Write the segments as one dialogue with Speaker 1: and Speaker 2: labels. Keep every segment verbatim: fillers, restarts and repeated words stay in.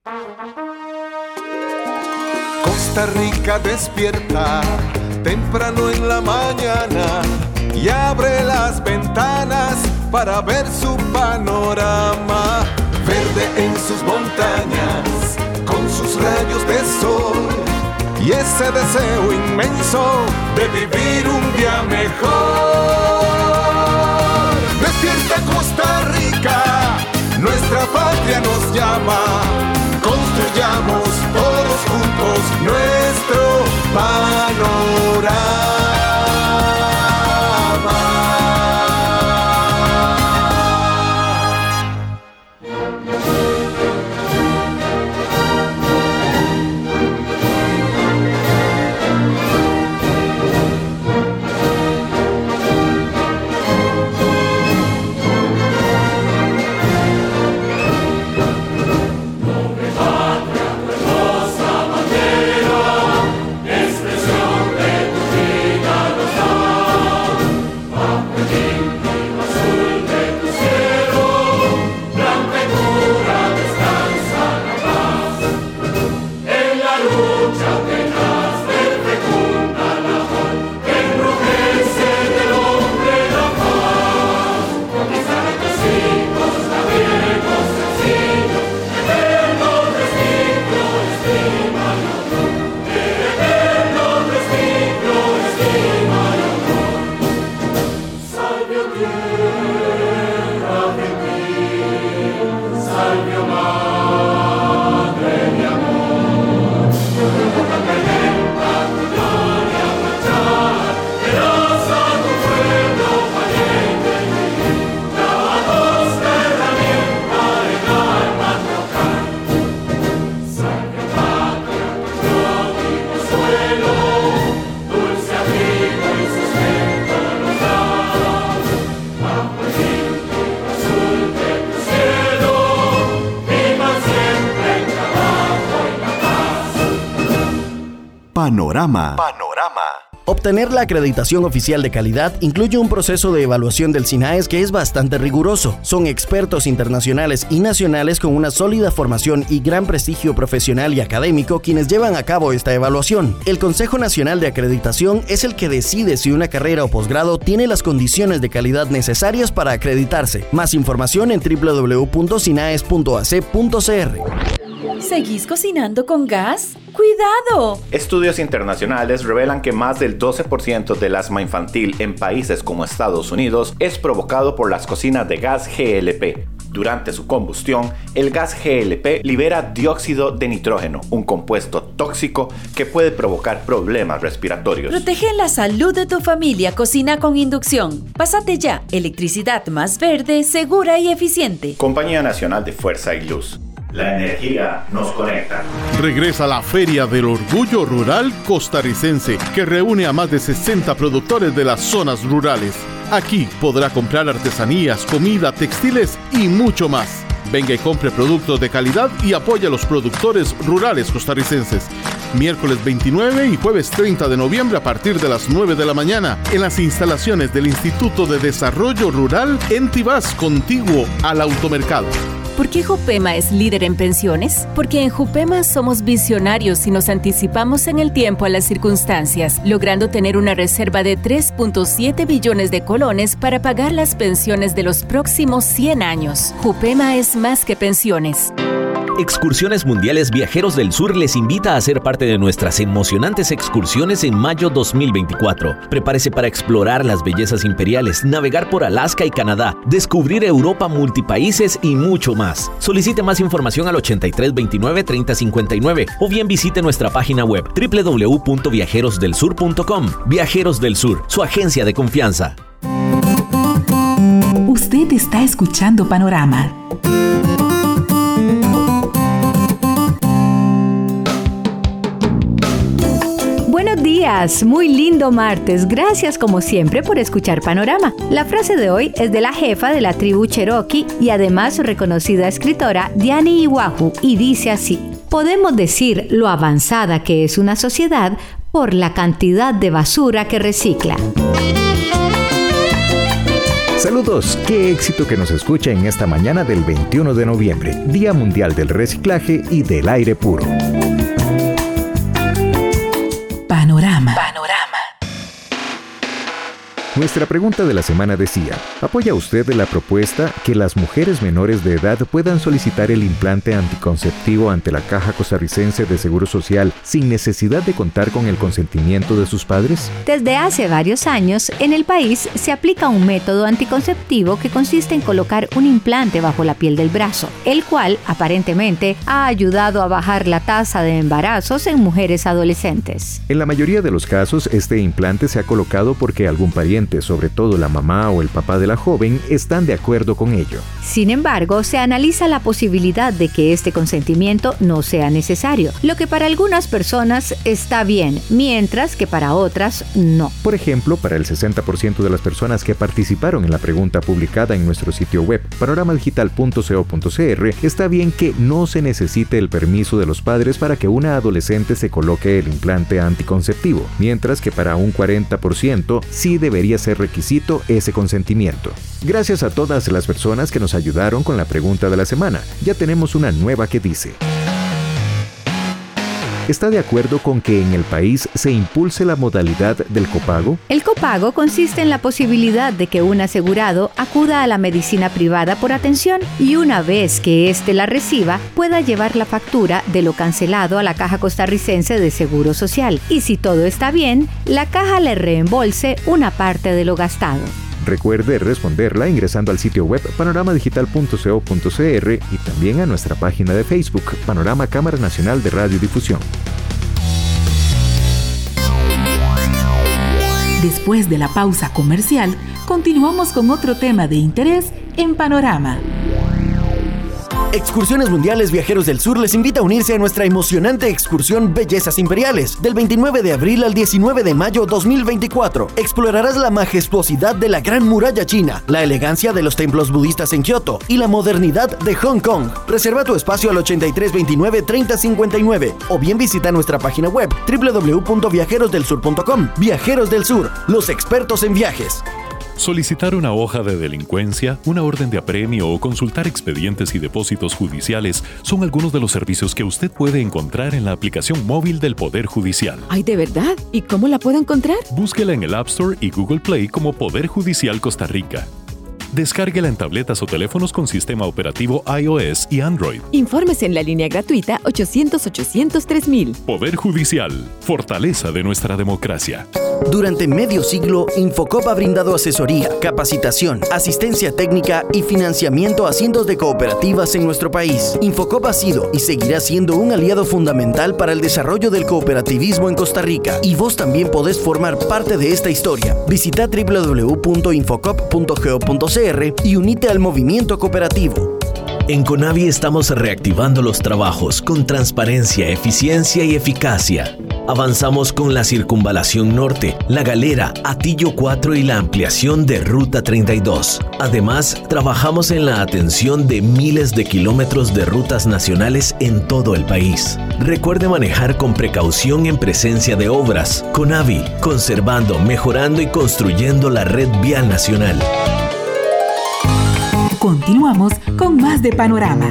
Speaker 1: Costa Rica despierta temprano en la mañana y abre las ventanas para ver su panorama. Verde en sus montañas, con sus rayos de sol y ese deseo inmenso de vivir un día mejor. Despierta Costa Rica, nuestra patria nos llama. Construyamos todos juntos nuestro panorama.
Speaker 2: Panorama. Panorama. Obtener la acreditación oficial de calidad incluye un proceso de evaluación del SINAES que es bastante riguroso. Son expertos internacionales y nacionales con una sólida formación y gran prestigio profesional y académico quienes llevan a cabo esta evaluación. El Consejo Nacional de Acreditación es el que decide si una carrera o posgrado tiene las condiciones de calidad necesarias para acreditarse. Más información en doble u doble u doble u punto sinaes punto a c punto c r.
Speaker 3: ¿Seguís cocinando con gas? ¡Cuidado!
Speaker 4: Estudios internacionales revelan que más del doce por ciento del asma infantil en países como Estados Unidos es provocado por las cocinas de gas G L P. Durante su combustión, el gas G L P libera dióxido de nitrógeno, un compuesto tóxico que puede provocar problemas respiratorios.
Speaker 3: Protege la salud de tu familia. Cocina con inducción. Pásate ya. Electricidad más verde, segura y eficiente.
Speaker 4: Compañía Nacional de Fuerza y Luz. La energía nos conecta.
Speaker 5: Regresa la Feria del Orgullo Rural Costarricense, que reúne a más de sesenta productores de las zonas rurales. Aquí podrá comprar artesanías, comida, textiles y mucho más. Venga y compre productos de calidad y apoya a los productores rurales costarricenses. Miércoles veintinueve y jueves treinta de noviembre a partir de las nueve de la mañana en las instalaciones del Instituto de Desarrollo Rural en Tibás, contiguo al automercado.
Speaker 6: ¿Por qué Jupema es líder en pensiones? Porque en Jupema somos visionarios y nos anticipamos en el tiempo a las circunstancias, logrando tener una reserva de tres punto siete billones de colones para pagar las pensiones de los próximos cien años. Jupema es más que pensiones.
Speaker 7: Excursiones Mundiales Viajeros del Sur les invita a ser parte de nuestras emocionantes excursiones en mayo dos mil veinticuatro. Prepárese para explorar las bellezas imperiales, navegar por Alaska y Canadá, descubrir Europa multipaíses y mucho más. Solicite más información al ochenta y tres veintinueve treinta cincuenta y nueve o bien visite nuestra página web doble u doble u doble u punto viajeros del sur punto com. Viajeros del Sur, su agencia de confianza.
Speaker 8: Usted está escuchando Panorama.
Speaker 9: Buenos días, muy lindo martes. Gracias como siempre por escuchar Panorama. La frase de hoy es de la jefa de la tribu Cherokee y además reconocida escritora Diani Iwahu y dice así: podemos decir lo avanzada que es una sociedad por la cantidad de basura que recicla.
Speaker 10: Saludos, qué éxito que nos escucha en esta mañana del veintiuno de noviembre, Día Mundial del Reciclaje y del Aire Puro.
Speaker 8: Panorama. Panorama.
Speaker 10: Nuestra pregunta de la semana decía, ¿apoya usted la propuesta que las mujeres menores de edad puedan solicitar el implante anticonceptivo ante la Caja Costarricense de Seguro Social sin necesidad de contar con el consentimiento de sus padres?
Speaker 9: Desde hace varios años, en el país se aplica un método anticonceptivo que consiste en colocar un implante bajo la piel del brazo, el cual aparentemente ha ayudado a bajar la tasa de embarazos en mujeres adolescentes.
Speaker 10: En la mayoría de los casos, este implante se ha colocado porque algún pariente, sobre todo la mamá o el papá de la joven, están de acuerdo con ello.
Speaker 9: Sin embargo, se analiza la posibilidad de que este consentimiento no sea necesario, lo que para algunas personas está bien, mientras que para otras no.
Speaker 10: Por ejemplo, para el sesenta por ciento de las personas que participaron en la pregunta publicada en nuestro sitio web panorama digital punto co punto cr, está bien que no se necesite el permiso de los padres para que una adolescente se coloque el implante anticonceptivo, mientras que para un cuarenta por ciento sí debería ser requisito ese consentimiento. Gracias a todas las personas que nos ayudaron con la pregunta de la semana. Ya tenemos una nueva que dice: ¿está de acuerdo con que en el país se impulse la modalidad del copago?
Speaker 9: El copago consiste en la posibilidad de que un asegurado acuda a la medicina privada por atención y una vez que éste la reciba, pueda llevar la factura de lo cancelado a la Caja Costarricense de Seguro Social. Y si todo está bien, la caja le reembolse una parte de lo gastado.
Speaker 10: Recuerde responderla ingresando al sitio web panorama digital punto co punto cr y también a nuestra página de Facebook, Panorama Cámara Nacional de Radiodifusión.
Speaker 8: Después de la pausa comercial, continuamos con otro tema de interés en Panorama.
Speaker 2: Excursiones Mundiales Viajeros del Sur les invita a unirse a nuestra emocionante excursión Bellezas Imperiales, del veintinueve de abril al diecinueve de mayo dos mil veinticuatro. Explorarás la majestuosidad de la Gran Muralla China, la elegancia de los templos budistas en Kioto y la modernidad de Hong Kong. Reserva tu espacio al ochenta y tres veintinueve treinta cincuenta y nueve o bien visita nuestra página web doble u doble u doble u punto viajeros del sur punto com. Viajeros del Sur, los expertos en viajes.
Speaker 11: Solicitar una hoja de delincuencia, una orden de apremio o consultar expedientes y depósitos judiciales son algunos de los servicios que usted puede encontrar en la aplicación móvil del Poder Judicial.
Speaker 12: ¡Ay, de verdad! ¿Y cómo la puedo encontrar?
Speaker 11: Búsquela en el App Store y Google Play como Poder Judicial Costa Rica. Descárguela en tabletas o teléfonos con sistema operativo iOS y Android.
Speaker 12: Infórmese en la línea gratuita ochocientos ochocientos tres mil.
Speaker 11: Poder Judicial, fortaleza de nuestra democracia.
Speaker 2: Durante medio siglo, Infocop ha brindado asesoría, capacitación, asistencia técnica y financiamiento a cientos de cooperativas en nuestro país. Infocop ha sido y seguirá siendo un aliado fundamental para el desarrollo del cooperativismo en Costa Rica. Y vos también podés formar parte de esta historia. Visita doble u doble u doble u punto infocop punto co punto cr y unite al movimiento cooperativo.
Speaker 7: En Conavi estamos reactivando los trabajos con transparencia, eficiencia y eficacia. Avanzamos con la Circunvalación Norte, La Galera, Atillo cuatro y la ampliación de Ruta treinta y dos. Además, trabajamos en la atención de miles de kilómetros de rutas nacionales en todo el país. Recuerde manejar con precaución en presencia de obras. Conavi, conservando, mejorando y construyendo la red vial nacional.
Speaker 8: Continuamos con más de Panorama.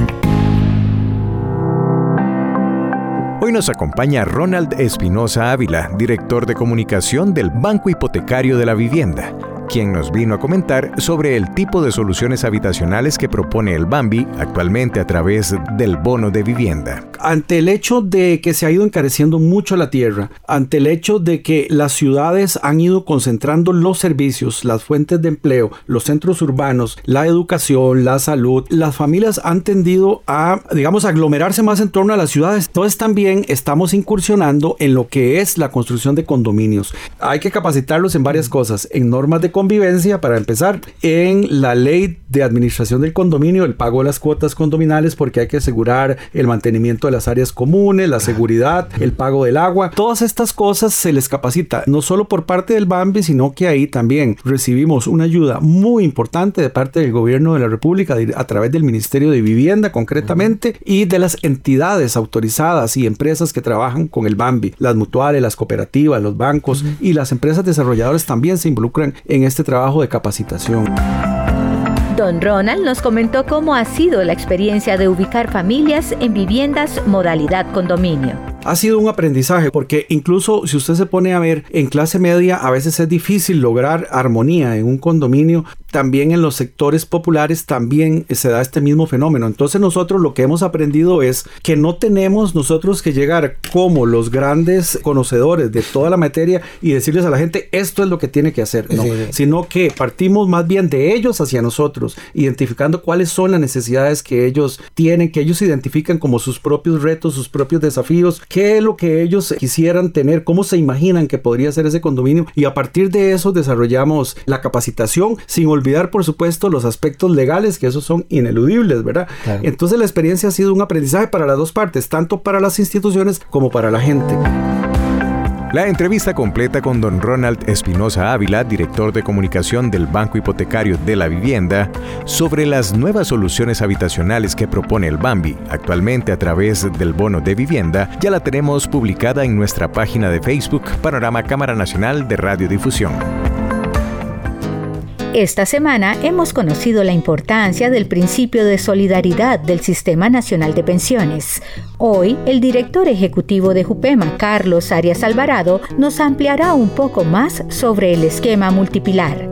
Speaker 10: Hoy nos acompaña Ronald Espinosa Ávila, director de comunicación del Banco Hipotecario de la Vivienda, quien nos vino a comentar sobre el tipo de soluciones habitacionales que propone el Bambi actualmente a través del bono de vivienda.
Speaker 13: Ante el hecho de que se ha ido encareciendo mucho la tierra, ante el hecho de que las ciudades han ido concentrando los servicios, las fuentes de empleo, los centros urbanos, la educación, la salud, las familias han tendido a, digamos, aglomerarse más en torno a las ciudades. Entonces también estamos incursionando en lo que es la construcción de condominios. Hay que capacitarlos en varias cosas, en normas de convivencia para empezar, en la ley de administración del condominio, el pago de las cuotas condominales, porque hay que asegurar el mantenimiento de las áreas comunes, la seguridad, el pago del agua. Todas estas cosas se les capacita, no solo por parte del Bambi, sino que ahí también recibimos una ayuda muy importante de parte del gobierno de la República a través del Ministerio de Vivienda concretamente y de las entidades autorizadas y empresas que trabajan con el Bambi, las mutuales, las cooperativas, los bancos uh-huh. y las empresas desarrolladoras también se involucran en este trabajo de capacitación.
Speaker 9: Don Ronald nos comentó cómo ha sido la experiencia de ubicar familias en viviendas modalidad condominio.
Speaker 13: Ha sido un aprendizaje porque incluso si usted se pone a ver en clase media a veces es difícil lograr armonía en un condominio. También en los sectores populares también se da este mismo fenómeno. Entonces nosotros lo que hemos aprendido es que no tenemos nosotros que llegar como los grandes conocedores de toda la materia y decirles a la gente esto es lo que tiene que hacer, no, sí, sí. Sino que partimos más bien de ellos hacia nosotros, identificando cuáles son las necesidades que ellos tienen, que ellos identifican como sus propios retos, sus propios desafíos, qué es lo que ellos quisieran tener, cómo se imaginan que podría ser ese condominio, y a partir de eso desarrollamos la capacitación sin olvidar por supuesto los aspectos legales, que esos son ineludibles, ¿verdad? Claro. Entonces la experiencia ha sido un aprendizaje para las dos partes, tanto para las instituciones como para la gente.
Speaker 10: La entrevista completa con don Ronald Espinosa Ávila, director de comunicación del Banco Hipotecario de la Vivienda, sobre las nuevas soluciones habitacionales que propone el Bambi, actualmente a través del bono de vivienda, ya la tenemos publicada en nuestra página de Facebook, Panorama Cámara Nacional de Radiodifusión.
Speaker 9: Esta semana hemos conocido la importancia del principio de solidaridad del Sistema Nacional de Pensiones. Hoy, el director ejecutivo de JUPEMA, Carlos Arias Alvarado, nos ampliará un poco más sobre el esquema multipilar.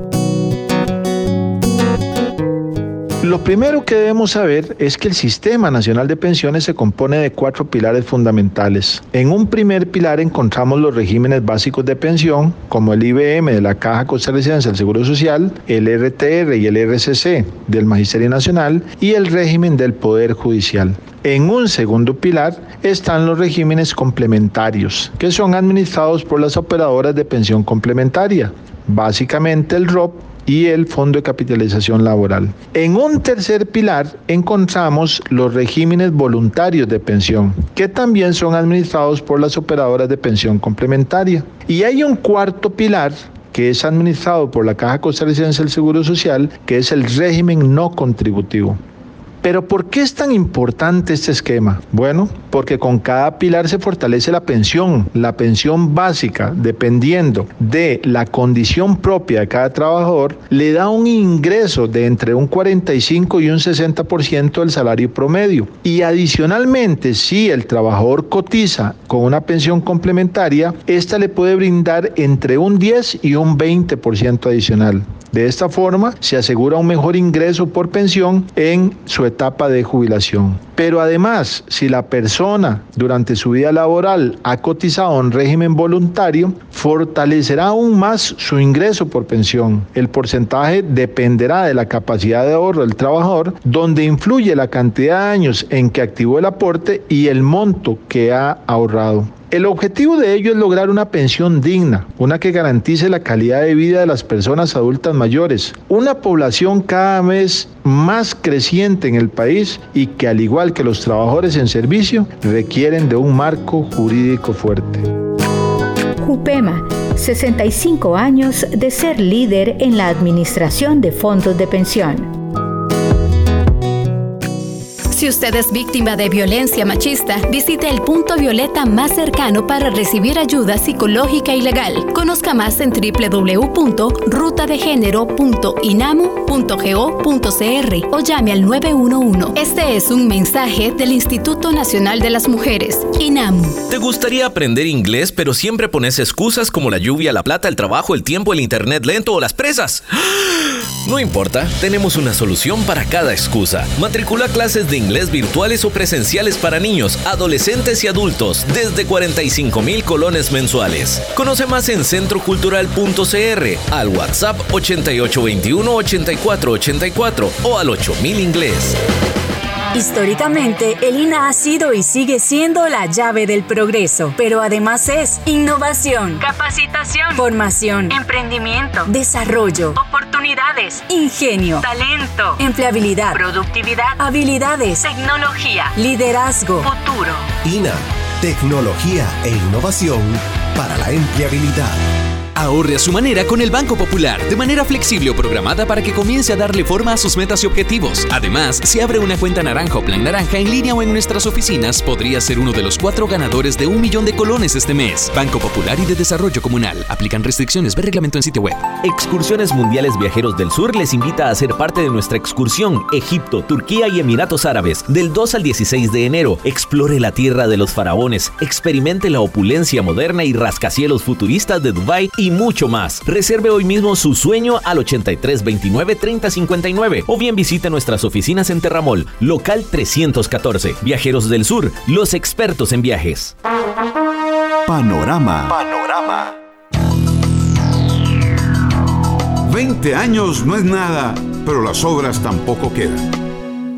Speaker 14: Lo primero que debemos saber es que el Sistema Nacional de Pensiones se compone de cuatro pilares fundamentales. En un primer pilar encontramos los regímenes básicos de pensión, como el I B M de la Caja Costarricense del Seguro Social, el R T R y el R C C del Magisterio Nacional y el régimen del Poder Judicial. En un segundo pilar están los regímenes complementarios, que son administrados por las operadoras de pensión complementaria, básicamente el R O P y el Fondo de Capitalización Laboral. En un tercer pilar encontramos los regímenes voluntarios de pensión, que también son administrados por las operadoras de pensión complementaria. Y hay un cuarto pilar que es administrado por la Caja Costarricense del Seguro Social, que es el régimen no contributivo. Pero ¿por qué es tan importante este esquema? Bueno, porque con cada pilar se fortalece la pensión, la pensión básica, dependiendo de la condición propia de cada trabajador, le da un ingreso de entre un cuarenta y cinco y un sesenta por ciento del salario promedio. Y adicionalmente, si el trabajador cotiza con una pensión complementaria, esta le puede brindar entre un diez y un veinte por ciento adicional. De esta forma, se asegura un mejor ingreso por pensión en su etapa de jubilación. Pero además, si la persona durante su vida laboral ha cotizado en régimen voluntario, fortalecerá aún más su ingreso por pensión. El porcentaje dependerá de la capacidad de ahorro del trabajador, donde influye la cantidad de años en que activó el aporte y el monto que ha ahorrado. El objetivo de ello es lograr una pensión digna, una que garantice la calidad de vida de las personas adultas mayores, una población cada vez más creciente en el país y que, al igual que los trabajadores en servicio, requieren de un marco jurídico fuerte.
Speaker 9: JUPEMA, sesenta y cinco años de ser líder en la administración de fondos de pensión.
Speaker 15: Si usted es víctima de violencia machista, visite el punto violeta más cercano para recibir ayuda psicológica y legal. Conozca más en doble u doble u doble u punto ruta de género punto inamu punto go punto c r o llame al nueve uno uno. Este es un mensaje del Instituto Nacional de las Mujeres, INAMU.
Speaker 7: ¿Te gustaría aprender inglés, pero siempre pones excusas como la lluvia, la plata, el trabajo, el tiempo, el internet lento o las presas? No importa, tenemos una solución para cada excusa. Matricula clases de inglés virtuales o presenciales para niños, adolescentes y adultos desde cuarenta y cinco mil colones mensuales. Conoce más en centro cultural punto c r, al WhatsApp ochenta y ocho veintiuno ochenta y cuatro ochenta y cuatro o al ocho mil inglés.
Speaker 16: Históricamente, el I N A ha sido y sigue siendo la llave del progreso, pero además es innovación, capacitación, formación, emprendimiento, desarrollo, oportunidades, ingenio, talento, empleabilidad, productividad, habilidades, tecnología, liderazgo, futuro.
Speaker 17: I N A, tecnología e innovación para la empleabilidad. Ahorre a su manera con el Banco Popular, de manera flexible o programada para que comience a darle forma a sus metas y objetivos. Además, si abre una cuenta naranja o plan naranja en línea o en nuestras oficinas, podría ser uno de los cuatro ganadores de un millón de colones este mes. Banco Popular y de Desarrollo Comunal. Aplican restricciones. Ve reglamento en sitio web.
Speaker 7: Excursiones Mundiales Viajeros del Sur les invita a ser parte de nuestra excursión Egipto, Turquía y Emiratos Árabes del dos al dieciséis de enero. Explore la tierra de los faraones, experimente la opulencia moderna y rascacielos futuristas de Dubái y mucho más. Reserve hoy mismo su sueño al ochenta y tres veintinueve treinta cincuenta y nueve o bien visite nuestras oficinas en Terramol, local trescientos catorce. Viajeros del Sur, los expertos en viajes.
Speaker 18: Panorama. Panorama. veinte años no es nada, pero las obras tampoco quedan.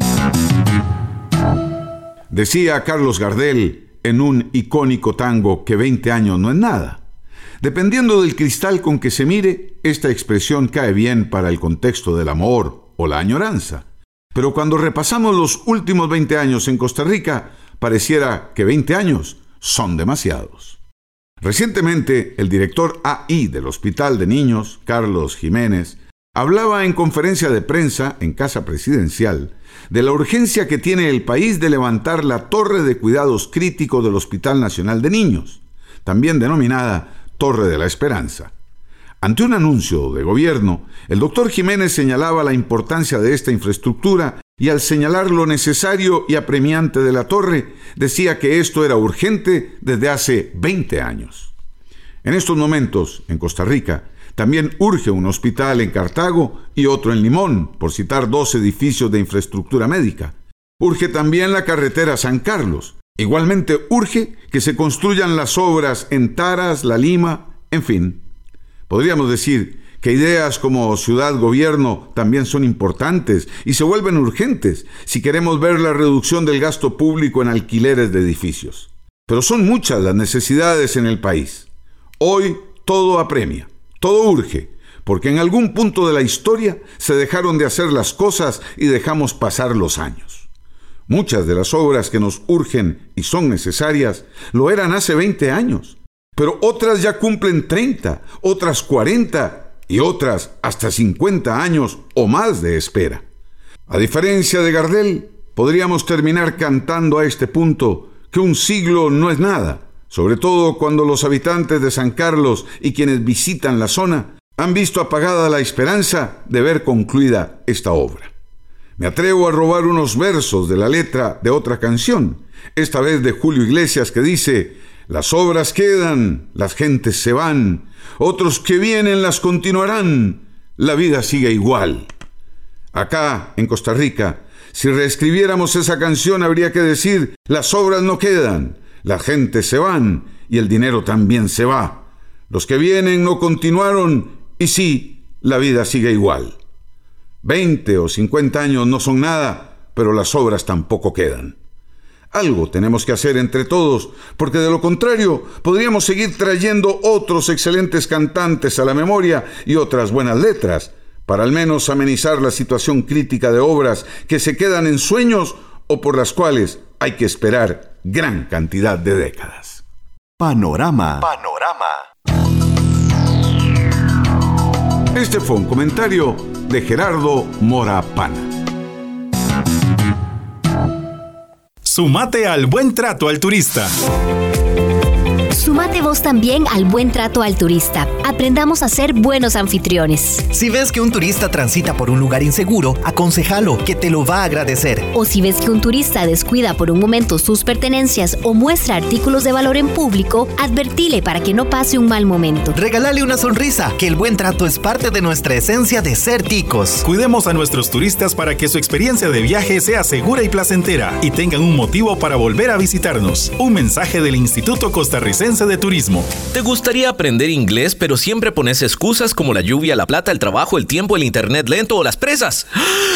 Speaker 18: Decía Carlos Gardel en un icónico tango que veinte años no es nada. Dependiendo del cristal con que se mire, esta expresión cae bien para el contexto del amor o la añoranza. Pero cuando repasamos los últimos veinte años en Costa Rica, pareciera que veinte años son demasiados. Recientemente, el director A I del Hospital de Niños, Carlos Jiménez, hablaba en conferencia de prensa en Casa Presidencial de la urgencia que tiene el país de levantar la torre de cuidados críticos del Hospital Nacional de Niños, también denominada Torre de la Esperanza. Ante un anuncio de gobierno, el doctor Jiménez señalaba la importancia de esta infraestructura y al señalar lo necesario y apremiante de la torre, decía que esto era urgente desde hace veinte años. En estos momentos, en Costa Rica, también urge un hospital en Cartago y otro en Limón, por citar dos edificios de infraestructura médica. Urge también la carretera San Carlos. Igualmente urge que se construyan las obras en Taras, La Lima, en fin. Podríamos decir que ideas como ciudad-gobierno también son importantes y se vuelven urgentes si queremos ver la reducción del gasto público en alquileres de edificios. Pero son muchas las necesidades en el país. Hoy todo apremia, todo urge, porque en algún punto de la historia se dejaron de hacer las cosas y dejamos pasar los años. Muchas de las obras que nos urgen y son necesarias lo eran hace veinte años, pero otras ya cumplen treinta, otras cuarenta y otras hasta cincuenta años o más de espera. A diferencia de Gardel, podríamos terminar cantando a este punto que un siglo no es nada, sobre todo cuando los habitantes de San Carlos y quienes visitan la zona han visto apagada la esperanza de ver concluida esta obra. Me atrevo a robar unos versos de la letra de otra canción, esta vez de Julio Iglesias, que dice: las obras quedan, las gentes se van, otros que vienen las continuarán, la vida sigue igual. Acá, en Costa Rica, si reescribiéramos esa canción habría que decir: las obras no quedan, las gentes se van y el dinero también se va. Los que vienen no continuaron y sí, la vida sigue igual. Veinte o cincuenta años no son nada, pero las obras tampoco quedan. Algo tenemos que hacer entre todos, porque de lo contrario podríamos seguir trayendo otros excelentes cantantes a la memoria y otras buenas letras, para al menos amenizar la situación crítica de obras que se quedan en sueños o por las cuales hay que esperar gran cantidad de décadas. Panorama. Panorama. Este fue un comentario de Gerardo Mora Pana.
Speaker 19: Sumate al buen trato al turista.
Speaker 20: Súmate vos también al buen trato al turista. Aprendamos a ser buenos anfitriones.
Speaker 21: Si ves que un turista transita por un lugar inseguro, aconséjalo, que te lo va a agradecer.
Speaker 20: O si ves que un turista descuida por un momento sus pertenencias o muestra artículos de valor en público, advertile para que no pase un mal momento.
Speaker 21: Regálale una sonrisa, que el buen trato es parte de nuestra esencia de ser ticos.
Speaker 19: Cuidemos a nuestros turistas para que su experiencia de viaje sea segura y placentera y tengan un motivo para volver a visitarnos. Un mensaje del Instituto Costarricense de Turismo.
Speaker 7: ¿Te gustaría aprender inglés, pero siempre pones excusas como la lluvia, la plata, el trabajo, el tiempo, el internet lento o las presas?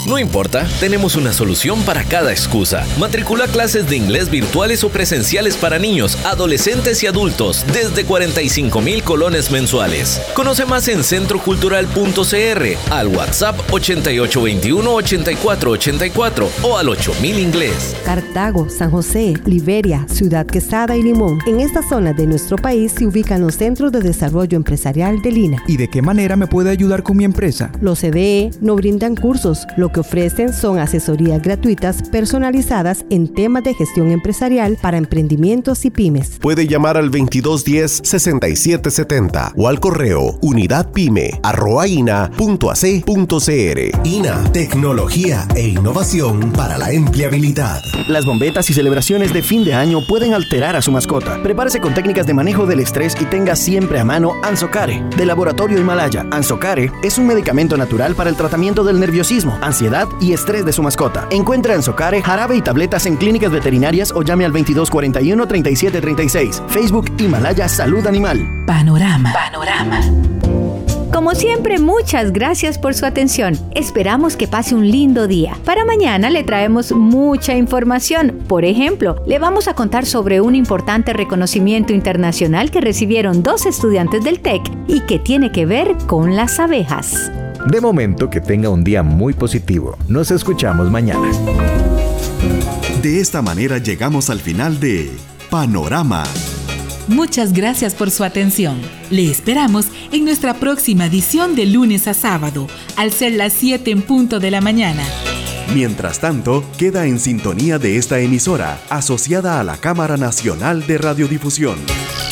Speaker 7: No importa, tenemos una solución para cada excusa. Matricula clases de inglés virtuales o presenciales para niños, adolescentes y adultos desde cuarenta y cinco mil colones mensuales. Conoce más en centro cultural punto c r, al WhatsApp ochenta y ocho veintiuno ochenta y cuatro ochenta y cuatro o al ocho mil inglés.
Speaker 1: Cartago, San José, Liberia, Ciudad Quesada y Limón. En esta zona de nuestro país se ubican los Centros de Desarrollo Empresarial del I N A.
Speaker 22: ¿Y de qué manera me puede ayudar con mi empresa?
Speaker 1: Los C D E no brindan cursos. Lo que ofrecen son asesorías gratuitas personalizadas en temas de gestión empresarial para emprendimientos y pymes.
Speaker 23: Puede llamar al veintidós diez sesenta y siete setenta o al correo unidadpyme arroba ina punto a c punto c r.
Speaker 21: I N A, tecnología e innovación para la empleabilidad.
Speaker 2: Las bombetas y celebraciones de fin de año pueden alterar a su mascota. Prepárese con técnicas de manejo del estrés y tenga siempre a mano Ansocare, de Laboratorio Himalaya. Ansocare es un medicamento natural para el tratamiento del nerviosismo, ansiedad y estrés de su mascota. Encuentre Ansocare, jarabe y tabletas en clínicas veterinarias o llame al veintidós cuarenta y uno treinta y siete treinta y seis. Facebook Himalaya Salud Animal.
Speaker 8: Panorama. Panorama.
Speaker 9: Como siempre, muchas gracias por su atención. Esperamos que pase un lindo día. Para mañana le traemos mucha información. Por ejemplo, le vamos a contar sobre un importante reconocimiento internacional que recibieron dos estudiantes del TEC y que tiene que ver con las abejas.
Speaker 10: De momento, que tenga un día muy positivo. Nos escuchamos mañana.
Speaker 24: De esta manera llegamos al final de Panorama.
Speaker 8: Muchas gracias por su atención. Le esperamos en nuestra próxima edición de lunes a sábado, al ser las siete en punto de la mañana.
Speaker 24: Mientras tanto, queda en sintonía de esta emisora, asociada a la Cámara Nacional de Radiodifusión.